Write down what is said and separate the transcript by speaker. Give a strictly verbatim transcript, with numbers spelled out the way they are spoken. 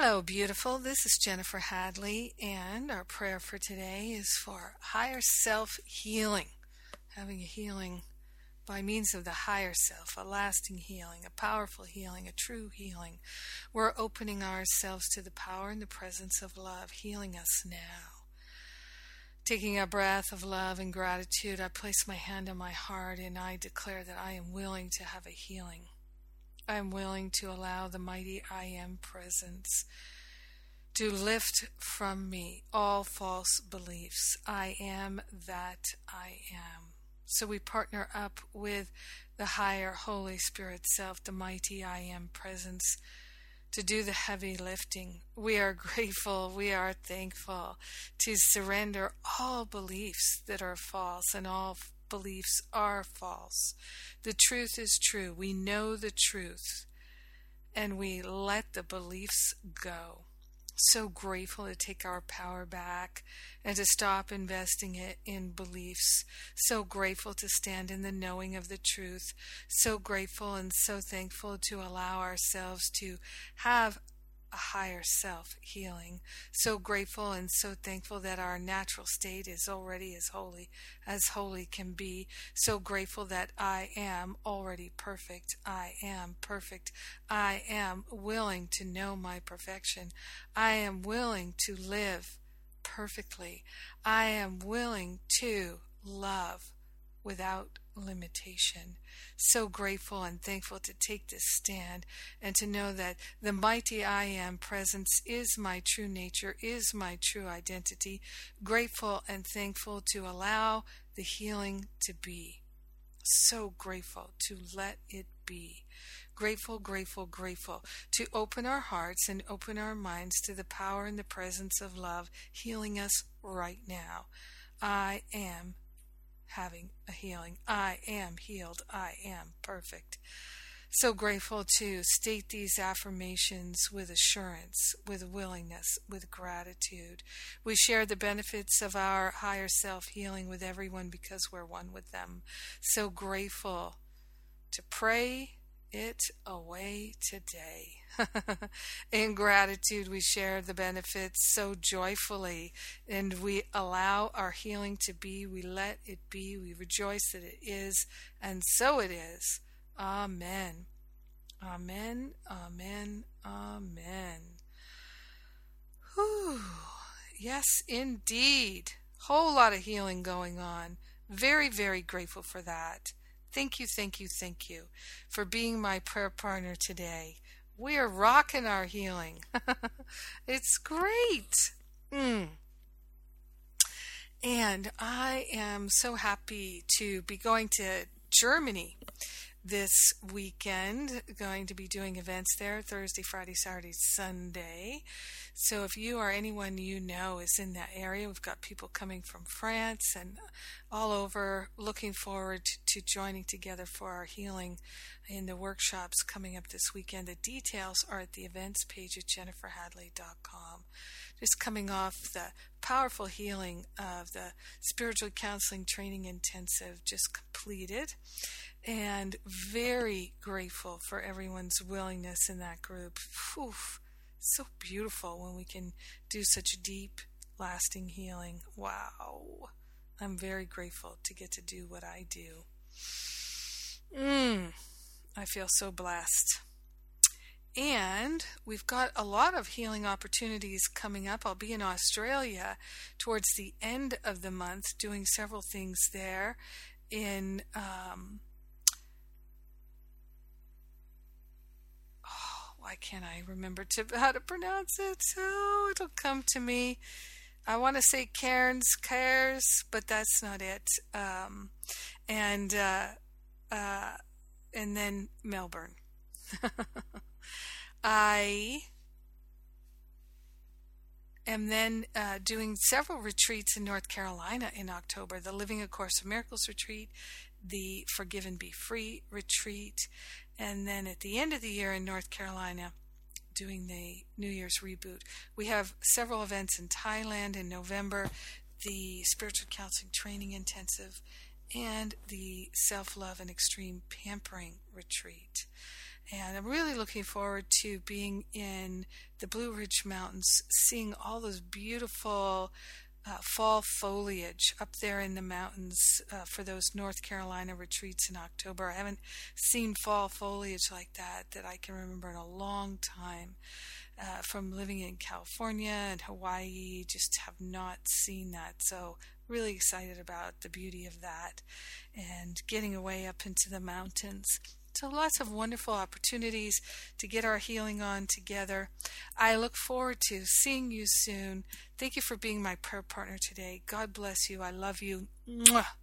Speaker 1: Hello, beautiful. This is Jennifer Hadley, and our prayer for today is for higher self healing. Having a healing by means of the higher self, a lasting healing, a powerful healing, a true healing. We're opening ourselves to the power and the presence of love, healing us now. Taking a breath of love and gratitude, I place my hand on my heart and I declare that I am willing to have a healing. I am willing to allow the mighty I Am presence to lift from me all false beliefs. I am that I am. So we partner up with the higher Holy Spirit self, the mighty I Am presence, to do the heavy lifting. We are grateful, we are thankful to surrender all beliefs that are false, and all beliefs are false. The truth is true. We know the truth, and we let the beliefs go. So grateful to take our power back and to stop investing it in beliefs. So grateful to stand in the knowing of the truth. So grateful and so thankful to allow ourselves to have a higher self healing. So grateful and so thankful that our natural state is already as holy as holy can be. So grateful that I am already perfect. I am perfect. I am willing to know my perfection. I am willing to live perfectly. I am willing to love without limitation. So grateful and thankful to take this stand and to know that the mighty I Am presence is my true nature, is my true identity. Grateful and thankful to allow the healing to be. So grateful to let it be. Grateful, grateful, grateful to open our hearts and open our minds to the power and the presence of love healing us right now. I am having a healing. I am healed. I am perfect. So grateful to state these affirmations with assurance, with willingness, with gratitude. We share the benefits of our higher self healing with everyone because we're one with them. So grateful to pray it away today. In gratitude, we share the benefits so joyfully, and we allow our healing to be. We let it be. We rejoice that it is, and so it is. Amen. Amen. Amen. Amen. Whew. Yes, indeed. Whole lot of healing going on. Very, very grateful for that. Thank you, thank you, thank you for being my prayer partner today. We are rocking our healing. It's great. Mm. And I am so happy to be going to Germany this weekend, going to be doing events there Thursday, Friday, Saturday, Sunday. So if you or anyone you know is in that area, we've got people coming from France and all over, looking forward to joining together for our healing in the workshops coming up this weekend. The details are at the events page at jennifer hadley dot com. Just coming off the powerful healing of the Spiritual Counseling Training Intensive just completed, and very grateful for everyone's willingness in that group. Whew. So beautiful when we can do such deep, lasting healing. Wow. I'm very grateful to get to do what I do. Mm, I feel so blessed. And we've got a lot of healing opportunities coming up. I'll be in Australia towards the end of the month doing several things there in um, why can't I remember to, how to pronounce it? Oh, it'll come to me. I want to say Cairns, Cairns, but that's not it. Um, and uh, uh, and then Melbourne. I am then uh, doing several retreats in North Carolina in October. The Living A Course of Miracles retreat, the Forgive and Be Free retreat, and then at the end of the year in North Carolina, doing the New Year's reboot. We have several events in Thailand in November, the Spiritual Counseling Training Intensive, and the Self-Love and Extreme Pampering retreat. And I'm really looking forward to being in the Blue Ridge Mountains, seeing all those beautiful uh, fall foliage up there in the mountains uh, for those North Carolina retreats in October. I haven't seen fall foliage like that that I can remember in a long time. Uh, from living in California and Hawaii, just have not seen that. So really excited about the beauty of that and getting away up into the mountains. So lots of wonderful opportunities to get our healing on together. I look forward to seeing you soon. Thank you for being my prayer partner today. God bless you. I love you. Mwah.